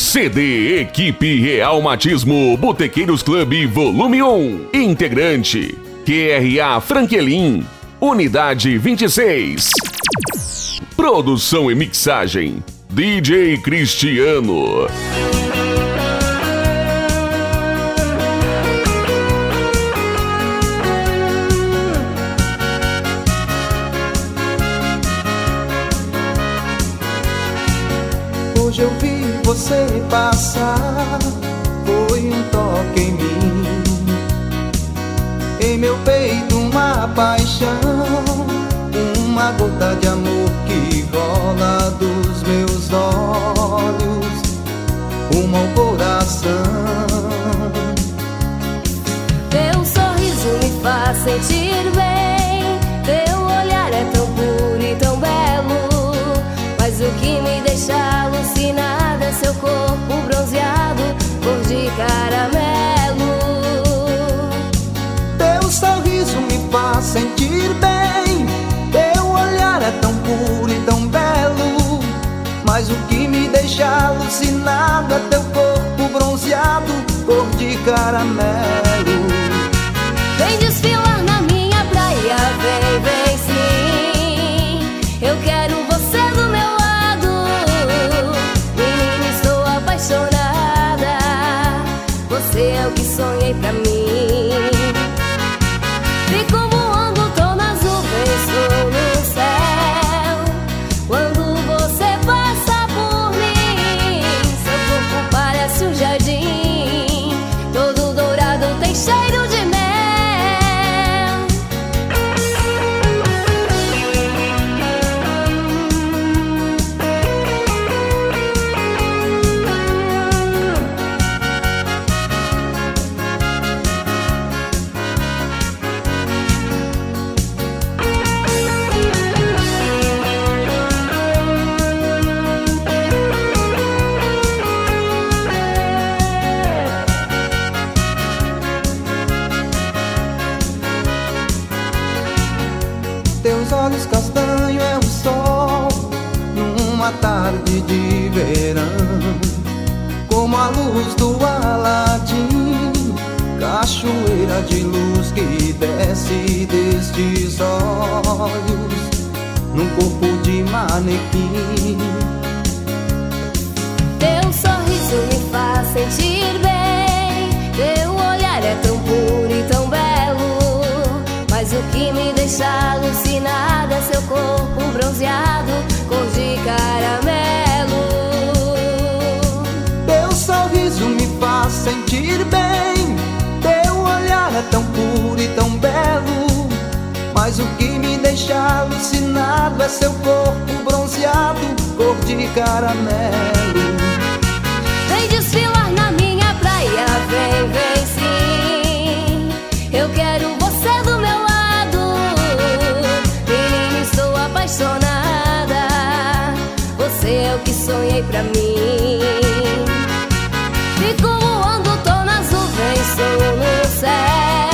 CD Equipe Realmatismo Botequeiros Clube Volume 1. Integrante QRA Franquelin, Unidade 26. Produção e mixagem DJ Cristiano. Hoje eu vi você passar, foi um toque em mim, em meu peito uma paixão, uma gota de amor que rola dos meus olhos, rumo ao coração. Teu sorriso me faz sentir bem, teu olhar é tão puro e tão belo, mas o que me deixa alucinada é seu corpo bronzeado, cor de caramelo. Teu sorriso me faz sentir bem, teu olhar é tão puro e tão belo, mas o que me deixa alucinado é teu corpo bronzeado, cor de caramelo. Vem desfilar na minha praia, vem, vem sim, eu quero você do meu lado. Menina, estou apaixonada, você é o que sonhei pra mim. Fico voando, tô nas nuvens, tô no céu, quando você passa por mim. Seu corpo parece um jardim, todo dourado, tem cheiro de mel. Teus olhos castanhos é o sol numa tarde de verão, como a luz do Aladim, cachoeira de luz que desce destes olhos num corpo de manequim. Teu sorriso me faz sentir bem, teu olhar é tão puro e tão belo, mas o que me deixa alucinada é seu corpo bronzeado, cor de caramelo. Teu sorriso me faz sentir bem, teu olhar é tão puro e tão belo, mas o que me deixa alucinado é seu corpo bronzeado, cor de caramelo. Vem desfilar na minha praia, vem, vem sim, eu quero você do meu lado. Menina, estou apaixonada, você é o que sonhei pra mim. Fico voando, tô nas nuvens, sou no céu,